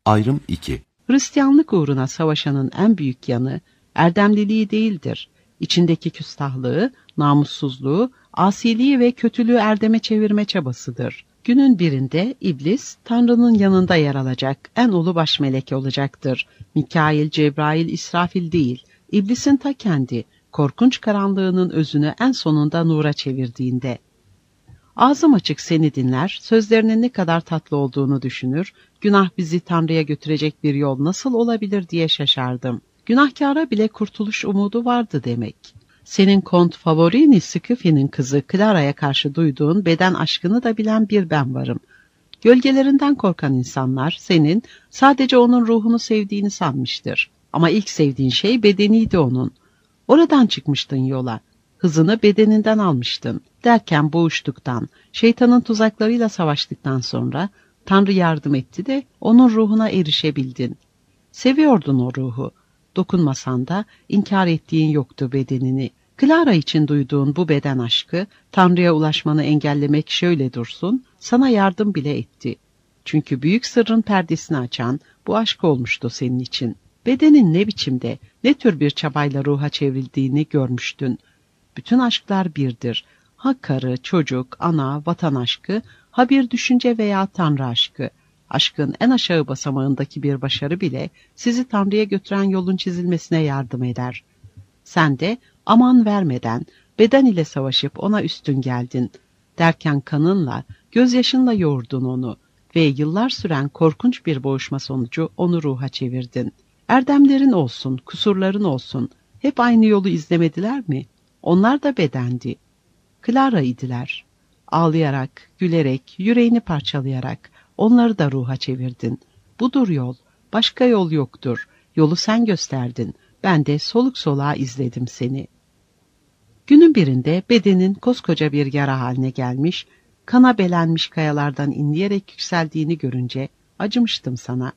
Ayrım 2. Hristiyanlık uğruna savaşanın en büyük yanı erdemliliği değildir. İçindeki küstahlığı, namussuzluğu, asiliği ve kötülüğü erdeme çevirme çabasıdır. Günün birinde iblis Tanrı'nın yanında yer alacak, en ulu baş melek olacaktır. Mikail, Cebrail, İsrafil değil, iblisin ta kendi, korkunç karanlığının özünü en sonunda nura çevirdiğinde. Ağzım açık seni dinler, sözlerinin ne kadar tatlı olduğunu düşünür, günah bizi Tanrı'ya götürecek bir yol nasıl olabilir diye şaşardım. Günahkara bile kurtuluş umudu vardı demek. Senin Kont Favorini Scipio'nun kızı Clara'ya karşı duyduğun beden aşkını da bilen bir ben varım. Gölgelerinden korkan insanlar senin sadece onun ruhunu sevdiğini sanmıştır. Ama ilk sevdiğin şey bedeniydi onun. Oradan çıkmıştın yola. Hızını bedeninden almıştın. Derken boğuştuktan, şeytanın tuzaklarıyla savaştıktan sonra Tanrı yardım etti de onun ruhuna erişebildin. Seviyordun o ruhu. Dokunmasan da inkar ettiğin yoktu bedenini. Clara için duyduğun bu beden aşkı, Tanrı'ya ulaşmanı engellemek şöyle dursun, sana yardım bile etti. Çünkü büyük sırrın perdesini açan bu aşk olmuştu senin için. Bedenin ne biçimde, ne tür bir çabayla ruha çevrildiğini görmüştün. Bütün aşklar birdir. Ha karı, çocuk, ana, vatan aşkı, ha bir düşünce veya Tanrı aşkı. Aşkın en aşağı basamağındaki bir başarı bile sizi Tanrı'ya götüren yolun çizilmesine yardım eder. Sen de aman vermeden beden ile savaşıp ona üstün geldin. Derken kanınla, gözyaşınla yoğurdun onu ve yıllar süren korkunç bir boğuşma sonucu onu ruha çevirdin. Erdemlerin olsun, kusurların olsun, hep aynı yolu izlemediler mi? Onlar da bedendi. Clara idiler. Ağlayarak, gülerek, yüreğini parçalayarak onları da ruha çevirdin. Budur yol, başka yol yoktur. Yolu sen gösterdin. Ben de soluk soluğa izledim seni. Günün birinde bedenin koskoca bir yara haline gelmiş, kana belenmiş kayalardan inleyerek yükseldiğini görünce acımıştım sana.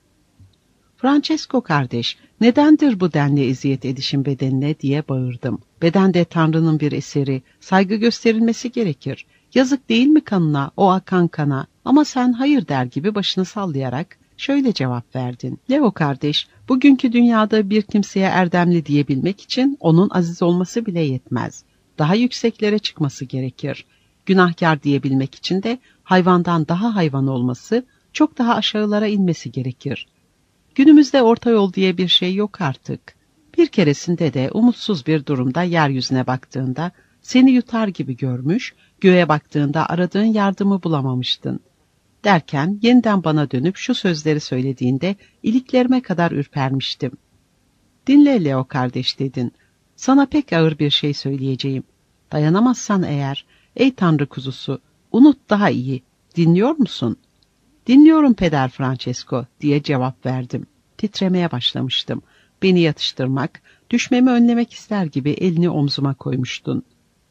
Francesco kardeş, nedendir bu denli eziyet edişin bedenine diye bağırdım. Beden de Tanrı'nın bir eseri, saygı gösterilmesi gerekir. Yazık değil mi kanına, o akan kana? Ama sen hayır der gibi başını sallayarak şöyle cevap verdin. Leo kardeş, bugünkü dünyada bir kimseye erdemli diyebilmek için onun aziz olması bile yetmez. Daha yükseklere çıkması gerekir. Günahkar diyebilmek için de hayvandan daha hayvan olması, çok daha aşağılara inmesi gerekir. Günümüzde orta yol diye bir şey yok artık. Bir keresinde de umutsuz bir durumda yeryüzüne baktığında seni yutar gibi görmüş, göğe baktığında aradığın yardımı bulamamıştın. Derken yeniden bana dönüp şu sözleri söylediğinde iliklerime kadar ürpermiştim. Dinle Leo kardeş dedin. Sana pek ağır bir şey söyleyeceğim. Dayanamazsan eğer, ey Tanrı kuzusu, unut daha iyi. Dinliyor musun? Dinliyorum Peder Francesco diye cevap verdim. Titremeye başlamıştım. Beni yatıştırmak, düşmemi önlemek ister gibi elini omzuma koymuştun.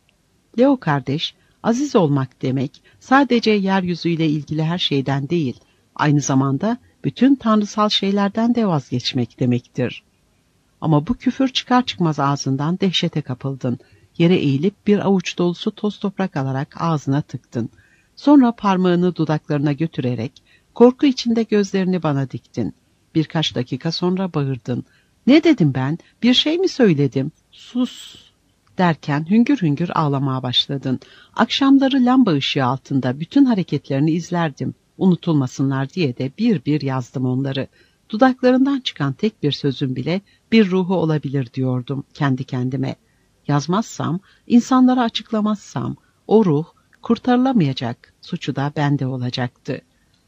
Leo kardeş, aziz olmak demek sadece yeryüzüyle ilgili her şeyden değil, aynı zamanda bütün tanrısal şeylerden de vazgeçmek demektir. Ama bu küfür çıkar çıkmaz ağzından dehşete kapıldın. Yere eğilip bir avuç dolusu toz toprak alarak ağzına tıktın. Sonra parmağını dudaklarına götürerek korku içinde gözlerini bana diktin. Birkaç dakika sonra bağırdın. Ne dedim ben? Bir şey mi söyledim? Sus! Derken hüngür hüngür ağlamaya başladın. Akşamları lamba ışığı altında bütün hareketlerini izlerdim. Unutulmasınlar diye de bir bir yazdım onları. Dudaklarından çıkan tek bir sözün bile bir ruhu olabilir diyordum kendi kendime. Yazmazsam, insanlara açıklamazsam o ruh kurtarılamayacak, suçu da bende olacaktı.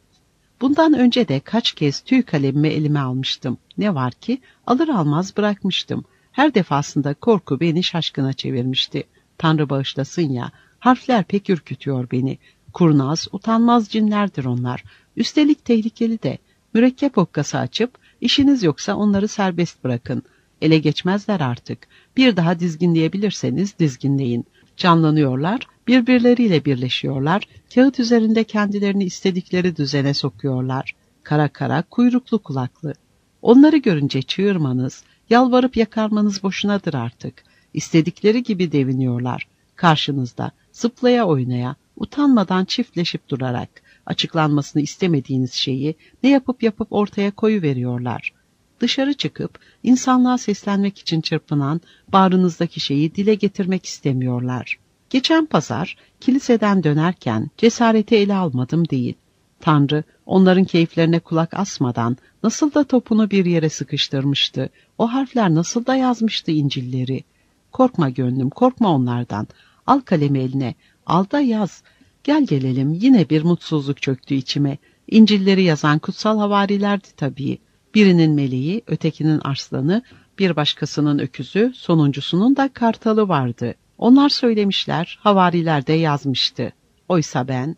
Bundan önce de kaç kez tüy kalemimi elime almıştım. Ne var ki alır almaz bırakmıştım. Her defasında korku beni şaşkına çevirmişti. Tanrı bağışlasın ya, harfler pek ürkütüyor beni. Kurnaz, utanmaz cinlerdir onlar. Üstelik tehlikeli de. Mürekkep okkası açıp, işiniz yoksa onları serbest bırakın. Ele geçmezler artık. Bir daha dizginleyebilirseniz dizginleyin. Canlanıyorlar, birbirleriyle birleşiyorlar, kağıt üzerinde kendilerini istedikleri düzene sokuyorlar. Kara kara, kuyruklu kulaklı. Onları görünce çığırmanız, yalvarıp yakarmanız boşunadır artık. İstedikleri gibi deviniyorlar. Karşınızda, zıplaya oynaya, utanmadan çiftleşip durarak. açıklanmasını istemediğiniz şeyi ne yapıp ortaya koyuveriyorlar. Dışarı çıkıp insanlığa seslenmek için çırpınan bağrınızdaki şeyi dile getirmek istemiyorlar. Geçen pazar kiliseden dönerken cesareti ele almadım değil. Tanrı onların keyiflerine kulak asmadan nasıl da topunu bir yere sıkıştırmıştı. O harfler nasıl da yazmıştı İncil'leri. Korkma gönlüm, korkma onlardan. Al kalemi eline, al da yaz. Gel gelelim, yine bir mutsuzluk çöktü içime. İncil'leri yazan kutsal havarilerdi tabii. Birinin meleği, ötekinin arslanı, bir başkasının öküzü, sonuncusunun da kartalı vardı. Onlar söylemişler, havariler de yazmıştı. Oysa ben...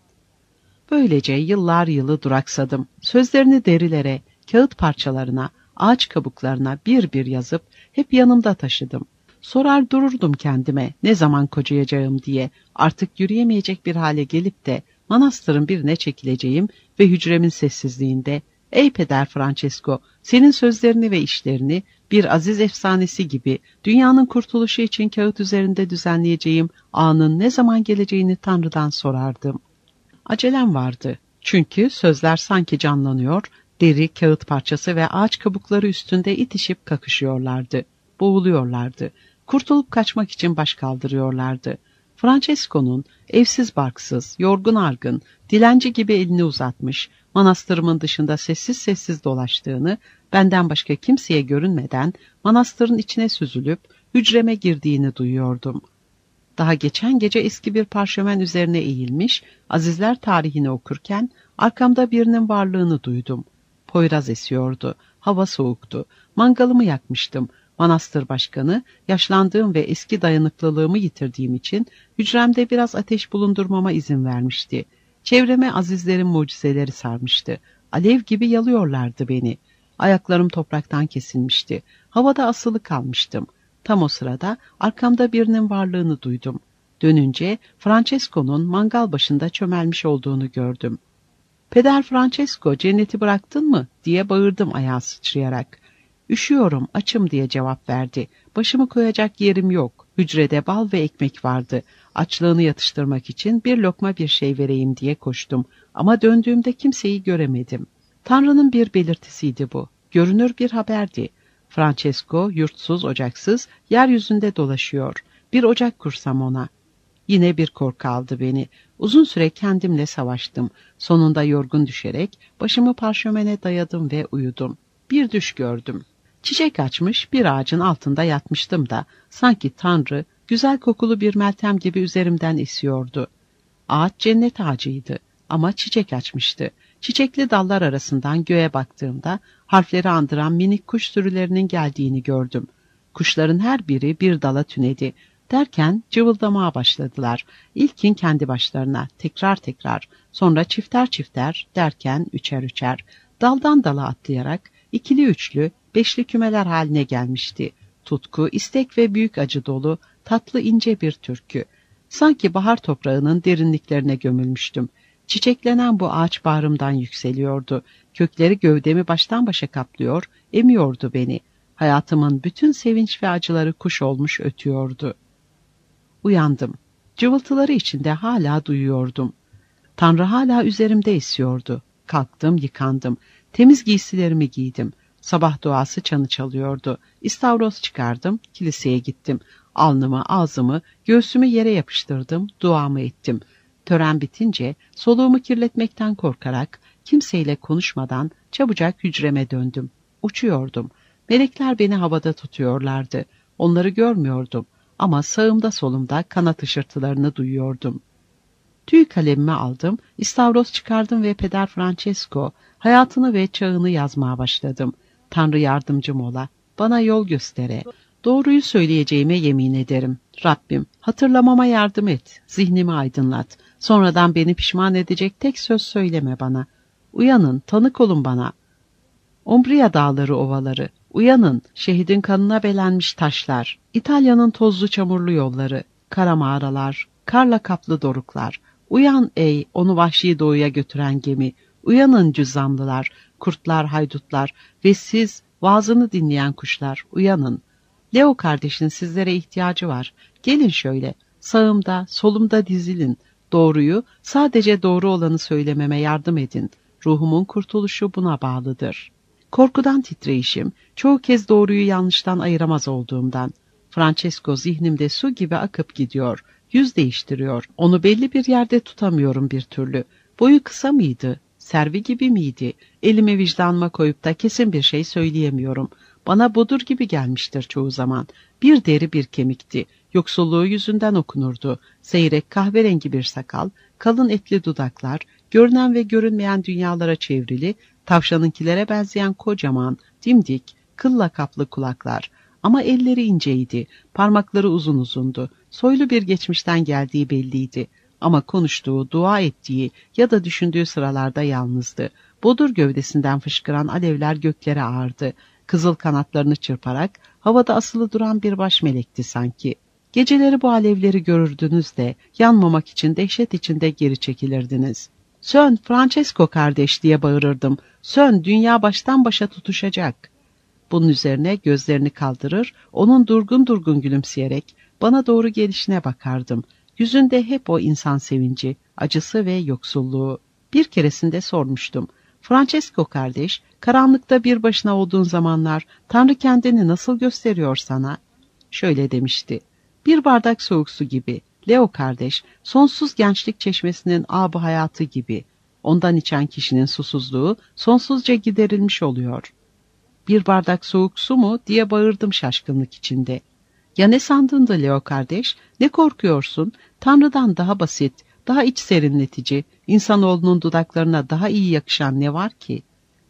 Böylece yıllar yılı duraksadım. Sözlerini derilere, kağıt parçalarına, ağaç kabuklarına bir bir yazıp hep yanımda taşıdım. Sorar dururdum kendime ne zaman kocayacağım diye. Artık yürüyemeyecek bir hale gelip de manastırın birine çekileceğim ve hücremin sessizliğinde "Ey Peder Francesco, senin sözlerini ve işlerini bir aziz efsanesi gibi dünyanın kurtuluşu için kağıt üzerinde düzenleyeceğim anın ne zaman geleceğini Tanrı'dan sorardım." Acelem vardı. Çünkü sözler sanki canlanıyor, deri, kağıt parçası ve ağaç kabukları üstünde itişip kakışıyorlardı. Boğuluyorlardı. Kurtulup kaçmak için baş kaldırıyorlardı. Francesco'nun evsiz barksız, yorgun argın, dilenci gibi elini uzatmış, manastırımın dışında sessiz sessiz dolaştığını, benden başka kimseye görünmeden manastırın içine süzülüp hücreme girdiğini duyuyordum. Daha geçen gece eski bir parşömen üzerine eğilmiş, azizler tarihini okurken arkamda birinin varlığını duydum. Poyraz esiyordu, hava soğuktu, mangalımı yakmıştım. Manastır başkanı, yaşlandığım ve eski dayanıklılığımı yitirdiğim için hücremde biraz ateş bulundurmama izin vermişti. Çevreme azizlerin mucizeleri sarmıştı. Alev gibi yalıyorlardı beni. Ayaklarım topraktan kesilmişti. Havada asılı kalmıştım. Tam o sırada arkamda birinin varlığını duydum. Dönünce Francesco'nun mangal başında çömelmiş olduğunu gördüm. "Peder Francesco, cenneti bıraktın mı?" diye bağırdım ayağa sıçrayarak. "Üşüyorum, açım." diye cevap verdi. "Başımı koyacak yerim yok. Hücrede bal ve ekmek vardı. Açlığını yatıştırmak için bir lokma bir şey vereyim diye koştum. Ama döndüğümde kimseyi göremedim. Tanrı'nın bir belirtisiydi bu. Görünür bir haberdi. Francesco yurtsuz ocaksız yeryüzünde dolaşıyor. Bir ocak kursam ona. Yine bir korku aldı beni. Uzun süre kendimle savaştım. Sonunda yorgun düşerek başımı parşömene dayadım ve uyudum. Bir düş gördüm. Çiçek açmış bir ağacın altında yatmıştım da sanki Tanrı güzel kokulu bir meltem gibi üzerimden esiyordu. Ağaç cennet ağacıydı ama çiçek açmıştı. Çiçekli dallar arasından göğe baktığımda harfleri andıran minik kuş sürülerinin geldiğini gördüm. Kuşların her biri bir dala tünedi. Derken cıvıldamaya başladılar. İlkin kendi başlarına, tekrar tekrar, sonra çifter çifter, derken üçer üçer, daldan dala atlayarak ikili üçlü, beşli kümeler haline gelmişti. Tutku, istek ve büyük acı dolu, tatlı ince bir türkü. Sanki bahar toprağının derinliklerine gömülmüştüm. Çiçeklenen bu ağaç bağrımdan yükseliyordu. Kökleri gövdemi baştan başa kaplıyor, emiyordu beni. Hayatımın bütün sevinç ve acıları kuş olmuş ötüyordu. Uyandım. Cıvıltıları içinde hala duyuyordum. Tanrı hala üzerimde esiyordu. Kalktım, yıkandım. Temiz giysilerimi giydim. Sabah duası çanı çalıyordu. İstavroz çıkardım, kiliseye gittim. Alnımı, ağzımı, göğsümü yere yapıştırdım, duamı ettim. Tören bitince soluğumu kirletmekten korkarak, kimseyle konuşmadan çabucak hücreme döndüm. Uçuyordum. Melekler beni havada tutuyorlardı. Onları görmüyordum ama sağımda solumda kanat ışırtılarını duyuyordum. Tüy kalemimi aldım, istavroz çıkardım ve Peder Francesco, hayatını ve çağını yazmaya başladım. Tanrı yardımcım ola, bana yol göstere. Doğruyu söyleyeceğime yemin ederim. Rabbim, hatırlamama yardım et, zihnimi aydınlat. Sonradan beni pişman edecek tek söz söyleme bana. Uyanın, tanık olun bana. Umbria dağları ovaları, uyanın, şehidin kanına belenmiş taşlar, İtalya'nın tozlu çamurlu yolları, kara mağaralar, karla kaplı doruklar. Uyan ey onu vahşi doğuya götüren gemi, uyanın cüzzamlılar, kurtlar, haydutlar ve siz vaazını dinleyen kuşlar, uyanın. Leo kardeşin sizlere ihtiyacı var. Gelin şöyle, sağımda, solumda dizilin. Doğruyu, sadece doğru olanı söylememe yardım edin. Ruhumun kurtuluşu buna bağlıdır. Korkudan titreyişim, çoğu kez doğruyu yanlıştan ayıramaz olduğumdan. Francesco zihnimde su gibi akıp gidiyor, yüz değiştiriyor. Onu belli bir yerde tutamıyorum bir türlü. Boyu kısa mıydı? Servi gibi miydi? Elimi vicdanıma koyup da kesin bir şey söyleyemiyorum. Bana budur gibi gelmiştir çoğu zaman. Bir deri bir kemikti. Yoksulluğu yüzünden okunurdu. Seyrek kahverengi bir sakal, kalın etli dudaklar, görünen ve görünmeyen dünyalara çevrili, tavşanınkilere benzeyen kocaman, dimdik, kılla kaplı kulaklar. Ama elleri inceydi, parmakları uzun uzundu. Soylu bir geçmişten geldiği belliydi. Ama konuştuğu, dua ettiği ya da düşündüğü sıralarda yalnızdı. Bodur gövdesinden fışkıran alevler göklere ağardı. Kızıl kanatlarını çırparak havada asılı duran bir baş melekti sanki. Geceleri bu alevleri görürdünüz de yanmamak için dehşet içinde geri çekilirdiniz. "Sön Francesco kardeş!" diye bağırırdım. "Sön, dünya baştan başa tutuşacak." Bunun üzerine gözlerini kaldırır, onun durgun durgun gülümseyerek bana doğru gelişine bakardım. Yüzünde hep o insan sevinci, acısı ve yoksulluğu. Bir keresinde sormuştum. "Francesco kardeş, karanlıkta bir başına olduğun zamanlar Tanrı kendini nasıl gösteriyor sana?" Şöyle demişti. "Bir bardak soğuk su gibi. Leo kardeş, sonsuz gençlik çeşmesinin âb-ı hayatı gibi. Ondan içen kişinin susuzluğu sonsuzca giderilmiş oluyor." "Bir bardak soğuk su mu?" diye bağırdım şaşkınlık içinde. "Ya ne sandın da Leo kardeş? Ne korkuyorsun? Tanrı'dan daha basit, daha iç serinletici, insanoğlunun dudaklarına daha iyi yakışan ne var ki?"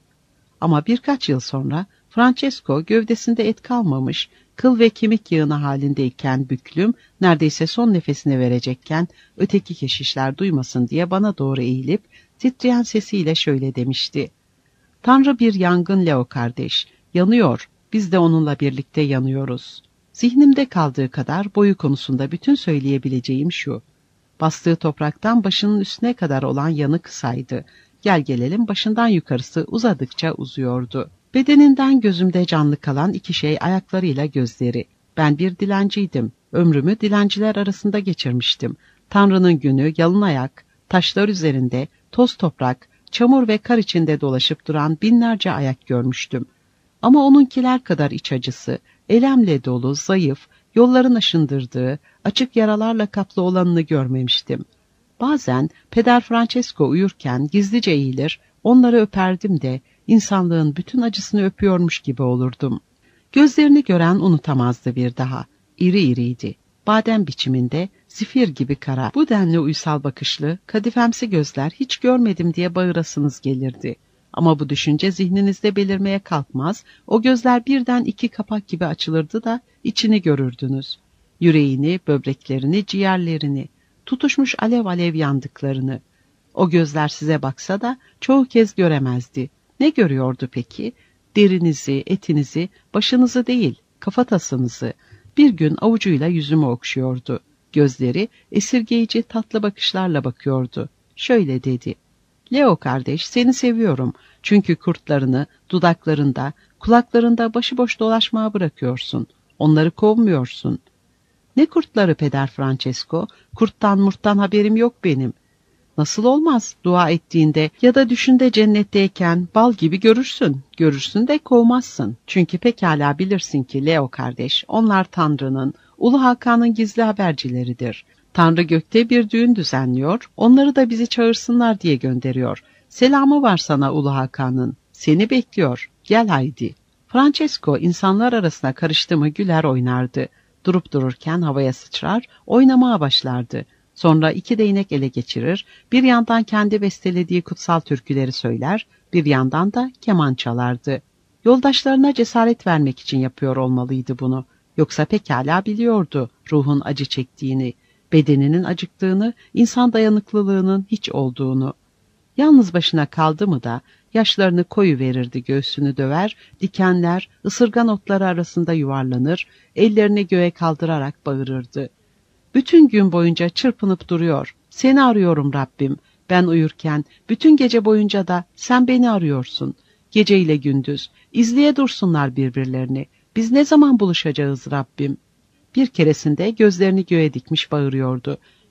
Ama birkaç yıl sonra Francesco gövdesinde et kalmamış, kıl ve kemik yığını halindeyken büklüm, neredeyse son nefesini verecekken öteki keşişler duymasın diye bana doğru eğilip titreyen sesiyle şöyle demişti. "Tanrı bir yangın Leo kardeş, yanıyor, biz de onunla birlikte yanıyoruz." Zihnimde kaldığı kadar boyu konusunda bütün söyleyebileceğim şu. Bastığı topraktan başının üstüne kadar olan yanı kısaydı. Gel gelelim başından yukarısı uzadıkça uzuyordu. Bedeninden gözümde canlı kalan iki şey ayaklarıyla gözleri. Ben bir dilenciydim. Ömrümü dilenciler arasında geçirmiştim. Tanrı'nın günü yalın ayak, taşlar üzerinde, toz toprak, çamur ve kar içinde dolaşıp duran binlerce ayak görmüştüm. Ama onunkiler kadar iç acısı, elemle dolu, zayıf, yolların aşındırdığı, açık yaralarla kaplı olanını görmemiştim. Bazen Peder Francesco uyurken gizlice eğilir, onları öperdim de insanlığın bütün acısını öpüyormuş gibi olurdum. Gözlerini gören unutamazdı bir daha. İri iriydi. Badem biçiminde, zifir gibi kara, bu denli uysal bakışlı, kadifemsi gözler hiç görmedim diye bağırasınız gelirdi. Ama bu düşünce zihninizde belirmeye kalkmaz, o gözler birden iki kapak gibi açılırdı da içini görürdünüz. Yüreğini, böbreklerini, ciğerlerini, tutuşmuş alev alev yandıklarını. O gözler size baksa da çoğu kez göremezdi. Ne görüyordu peki? Derinizi, etinizi, başınızı değil, kafatasınızı. Bir gün avucuyla yüzümü okşuyordu. Gözleri esirgeyici tatlı bakışlarla bakıyordu. Şöyle dedi. "Leo kardeş, seni seviyorum. Çünkü kurtlarını dudaklarında, kulaklarında başıboş dolaşmaya bırakıyorsun. Onları kovmuyorsun." "Ne kurtları Peder Francesco? Kurttan murttan haberim yok benim." "Nasıl olmaz? Dua ettiğinde ya da düşünde cennetteyken bal gibi görürsün. Görürsün de kovmazsın. Çünkü pekala bilirsin ki Leo kardeş, onlar Tanrı'nın, Ulu Hakan'ın gizli habercileridir. Tanrı gökte bir düğün düzenliyor, onları da bizi çağırsınlar diye gönderiyor. Selamı var sana Ulu Hakan'ın. Seni bekliyor. Gel haydi." Francesco insanlar arasına karıştı mı güler oynardı. Durup dururken havaya sıçrar, oynamaya başlardı. Sonra iki değnek ele geçirir, bir yandan kendi bestelediği kutsal türküleri söyler, bir yandan da keman çalardı. Yoldaşlarına cesaret vermek için yapıyor olmalıydı bunu. Yoksa pekala biliyordu ruhun acı çektiğini, bedeninin acıktığını, insan dayanıklılığının hiç olduğunu. Yalnız başına kaldı mı da yaşlarını koyuverirdi, göğsünü döver, dikenler, ısırgan otları arasında yuvarlanır, ellerini göğe kaldırarak bağırırdı. Bütün gün boyunca çırpınıp duruyor. "Seni arıyorum Rabbim. Ben uyurken bütün gece boyunca da sen beni arıyorsun. Geceyle gündüz. İzleye dursunlar birbirlerini. Biz ne zaman buluşacağız Rabbim?" Bir keresinde gözlerini göğe dikmiş bağırıyordu.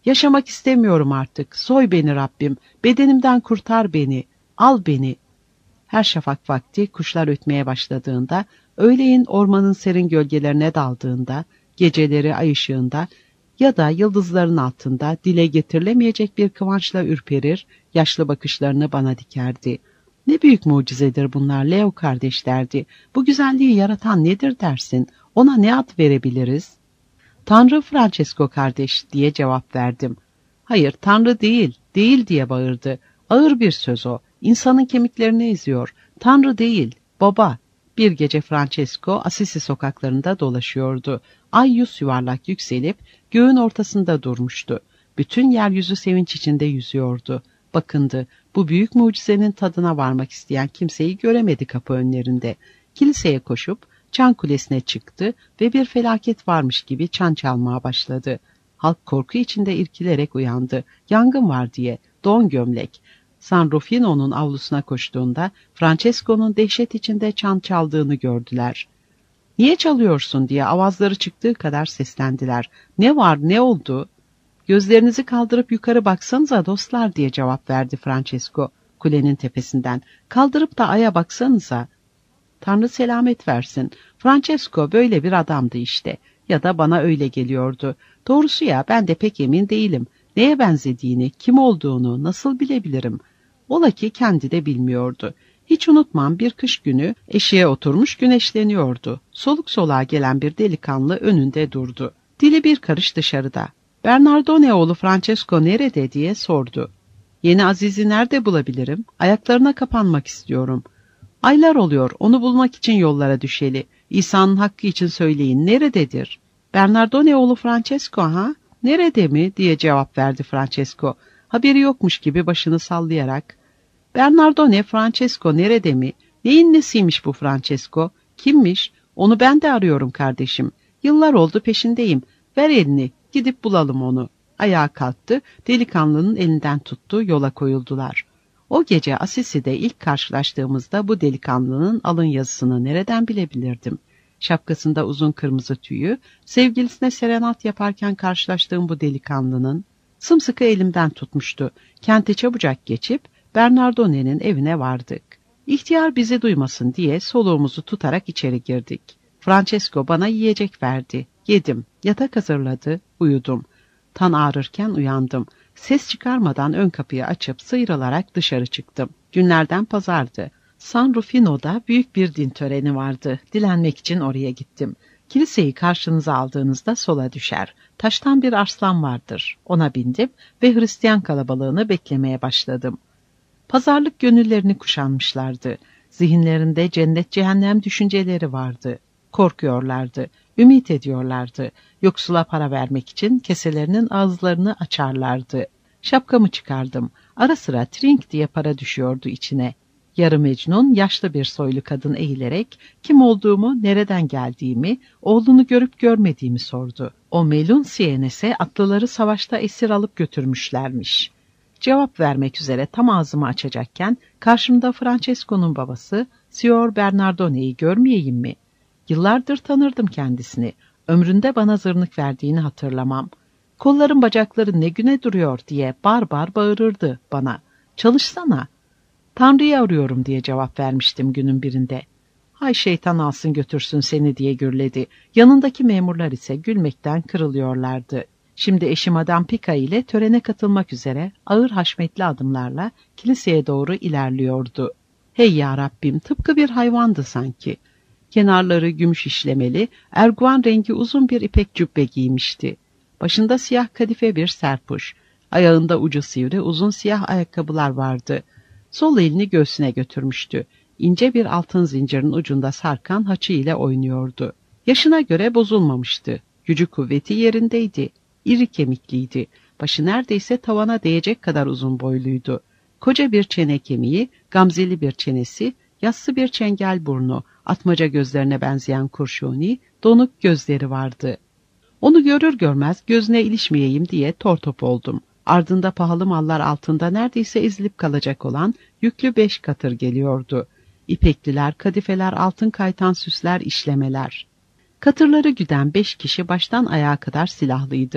Yaşamak istemiyorum artık. Soy beni Rabbim. Bedenimden kurtar beni. Al beni. Her şafak vakti kuşlar ötmeye başladığında, öğleyin ormanın serin gölgelerine daldığında, geceleri ay ışığında ya da yıldızların altında dile getirilemeyecek bir kıvançla ürperir, yaşlı bakışlarını bana dikerdi. Ne büyük mucizedir bunlar Leo kardeş derdi. Bu güzelliği yaratan nedir dersin? Ona ne ad verebiliriz? Tanrı Francesco kardeş diye cevap verdim. Hayır Tanrı değil, değil diye bağırdı. Ağır bir söz o. İnsanın kemiklerini eziyor. Tanrı değil, baba. Bir gece Francesco Assisi sokaklarında dolaşıyordu. Ay yüz yuvarlak yükselip göğün ortasında durmuştu. Bütün yeryüzü sevinç içinde yüzüyordu. Bakındı, bu büyük mucizenin tadına varmak isteyen kimseyi göremedi kapı önlerinde. Kiliseye koşup çan kulesine çıktı ve bir felaket varmış gibi çan çalmaya başladı. Halk korku içinde irkilerek uyandı. Yangın var diye, don gömlek. San Rufino'nun avlusuna koştuğunda Francesco'nun dehşet içinde çan çaldığını gördüler. "Niye çalıyorsun?" diye avazları çıktığı kadar seslendiler. "Ne var, ne oldu?" "Gözlerinizi kaldırıp yukarı baksanıza dostlar," diye cevap verdi Francesco kulenin tepesinden. "Kaldırıp da aya baksanıza." Tanrı selamet versin. Francesco böyle bir adamdı işte. Ya da bana öyle geliyordu. Doğrusu ya ben de pek emin değilim. Neye benzediğini, kim olduğunu nasıl bilebilirim? Ola ki kendi de bilmiyordu. Hiç unutmam bir kış günü eşiğe oturmuş güneşleniyordu. Soluk soluğa gelen bir delikanlı önünde durdu. Dili bir karış dışarıda. "Bernardone oğlu Francesco nerede?" diye sordu. "Yeni Aziz'i nerede bulabilirim? Ayaklarına kapanmak istiyorum." "Aylar oluyor, onu bulmak için yollara düşeli. İsa'nın hakkı için söyleyin, nerededir?" "Bernardone oğlu Francesco ha? Nerede mi?" diye cevap verdi Francesco. Haberi yokmuş gibi başını sallayarak. "Bernardone Francesco nerede mi? Neyin nesiymiş bu Francesco? Kimmiş? Onu ben de arıyorum kardeşim. Yıllar oldu peşindeyim. Ver elini, gidip bulalım onu." Ayağa kalktı, delikanlının elinden tuttu, yola koyuldular. O gece Assisi'de ilk karşılaştığımızda bu delikanlının alın yazısını nereden bilebilirdim? Şapkasında uzun kırmızı tüyü, sevgilisine serenat yaparken karşılaştığım bu delikanlının sımsıkı elimden tutmuştu. Kente çabucak geçip Bernardone'nin evine vardık. İhtiyar bizi duymasın diye soluğumuzu tutarak içeri girdik. Francesco bana yiyecek verdi. Yedim, yatak hazırladı, uyudum. Tan ağrırken uyandım. Ses çıkarmadan ön kapıyı açıp sıyrılarak dışarı çıktım. Günlerden pazardı. San Rufino'da büyük bir din töreni vardı. Dilenmek için oraya gittim. Kiliseyi karşınıza aldığınızda sola düşer. Taştan bir arslan vardır. Ona bindim ve Hristiyan kalabalığını beklemeye başladım. Pazarlık gönüllerini kuşanmışlardı. Zihinlerinde cennet cehennem düşünceleri vardı. Korkuyorlardı, ümit ediyorlardı. Yoksula para vermek için keselerinin ağızlarını açarlardı. Şapkamı çıkardım. Ara sıra trink diye para düşüyordu içine. Yarı Mecnun, yaşlı bir soylu kadın eğilerek kim olduğumu, nereden geldiğimi, oğlunu görüp görmediğimi sordu. O melun siyenese atlıları savaşta esir alıp götürmüşlermiş. Cevap vermek üzere tam ağzımı açacakken karşımda Francesco'nun babası Signor Bernardone'yi görmeyeyim mi? Yıllardır tanırdım kendisini. Ömründe bana zırnık verdiğini hatırlamam. "Kolların bacakları ne güne duruyor?" diye bar bar bağırırdı bana. "Çalışsana." "Tanrı'yı arıyorum," diye cevap vermiştim günün birinde. "Hay şeytan alsın götürsün seni," diye gürledi. Yanındaki memurlar ise gülmekten kırılıyorlardı. Şimdi eşi Madame Pica ile törene katılmak üzere ağır haşmetli adımlarla kiliseye doğru ilerliyordu. Hey ya Rabbim, tıpkı bir hayvandı sanki. Kenarları gümüş işlemeli, erguvan rengi uzun bir ipek cübbe giymişti. Başında siyah kadife bir serpuş, ayağında ucu sivri uzun siyah ayakkabılar vardı. Sol elini göğsüne götürmüştü. İnce bir altın zincirin ucunda sarkan haçı ile oynuyordu. Yaşına göre bozulmamıştı. Gücü kuvveti yerindeydi. İri kemikliydi. Başı neredeyse tavana değecek kadar uzun boyluydu. Koca bir çene kemiği, gamzeli bir çenesi, yassı bir çengel burnu, atmaca gözlerine benzeyen kurşuni, donuk gözleri vardı. Onu görür görmez gözüne ilişmeyeyim diye tortop oldum. Ardında pahalı mallar altında neredeyse ezilip kalacak olan yüklü 5 katır geliyordu. İpekliler, kadifeler, altın kaytan süsler, işlemeler. Katırları güden 5 kişi baştan ayağa kadar silahlıydı.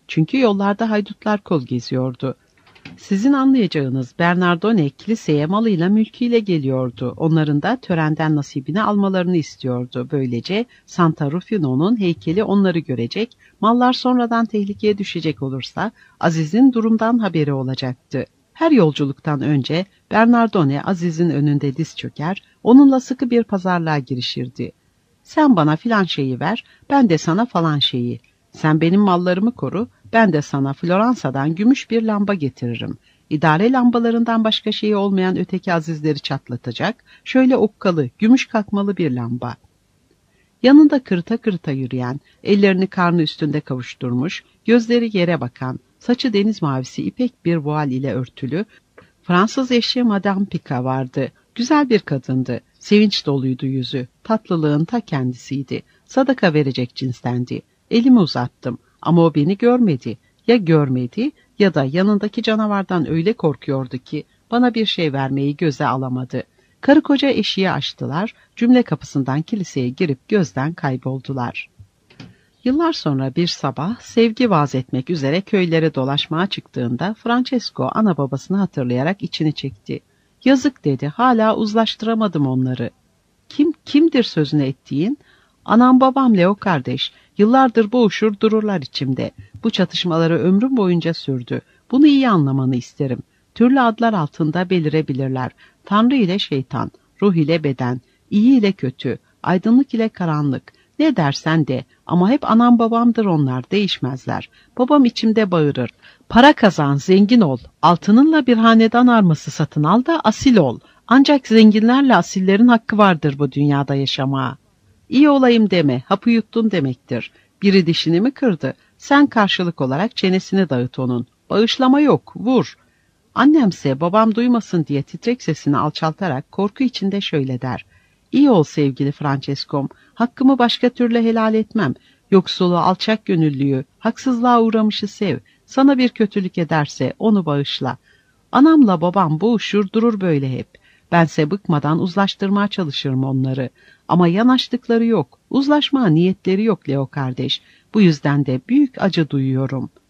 Çünkü yollarda haydutlar kol geziyordu. Sizin anlayacağınız Bernardone kiliseye malıyla mülküyle geliyordu. Onların da törenden nasibini almalarını istiyordu. Böylece Santa Rufino'nun heykeli onları görecek, mallar sonradan tehlikeye düşecek olursa Aziz'in durumdan haberi olacaktı. Her yolculuktan önce Bernardone Aziz'in önünde diz çöker, onunla sıkı bir pazarlığa girişirdi. Sen bana filan şeyi ver, ben de sana falan şeyi. Sen benim mallarımı koru, ben de sana Floransa'dan gümüş bir lamba getiririm. İdare lambalarından başka şeyi olmayan öteki azizleri çatlatacak, şöyle okkalı, gümüş kakmalı bir lamba. Yanında kırıta kırıta yürüyen, ellerini karnı üstünde kavuşturmuş, gözleri yere bakan, saçı deniz mavisi ipek bir voal ile örtülü, Fransız eşi Madame Pica vardı. Güzel bir kadındı. Sevinç doluydu yüzü. Tatlılığın ta kendisiydi. Sadaka verecek cinstendi. Elimi uzattım ama o beni görmedi. Ya görmedi ya da yanındaki canavardan öyle korkuyordu ki bana bir şey vermeyi göze alamadı. Karı koca eşiği açtılar, cümle kapısından kiliseye girip gözden kayboldular. Yıllar sonra bir sabah sevgi vaaz etmek üzere köylere dolaşmaya çıktığında Francesco ana babasını hatırlayarak içini çekti. Yazık dedi, hala uzlaştıramadım onları. Kimdir sözünü ettiğin? Anam babam Leo kardeş, yıllardır boğuşur dururlar içimde. Bu çatışmaları ömrüm boyunca sürdü. Bunu iyi anlamanı isterim. Türlü adlar altında belirebilirler. Tanrı ile şeytan, ruh ile beden, iyi ile kötü, aydınlık ile karanlık. Ne dersen de ama hep anam babamdır onlar, değişmezler. Babam içimde bağırır. Para kazan, zengin ol. Altınınla bir hanedan arması satın al da asil ol. Ancak zenginlerle asillerin hakkı vardır bu dünyada yaşamaya. İyi olayım deme, hapı yuttun demektir. Biri dişini mi kırdı? Sen karşılık olarak çenesini dağıt onun. Bağışlama yok, vur. Annemse babam duymasın diye titrek sesini alçaltarak korku içinde şöyle der. İyi ol sevgili Francesco'm, hakkımı başka türlü helal etmem. Yoksulu, alçak gönüllüyü, haksızlığa uğramışı sev. Sana bir kötülük ederse onu bağışla. Anamla babam boğuşur durur böyle hep. Bense bıkmadan uzlaştırmaya çalışırım onları. Ama yanaştıkları yok, uzlaşmaya niyetleri yok Leo kardeş. Bu yüzden de büyük acı duyuyorum.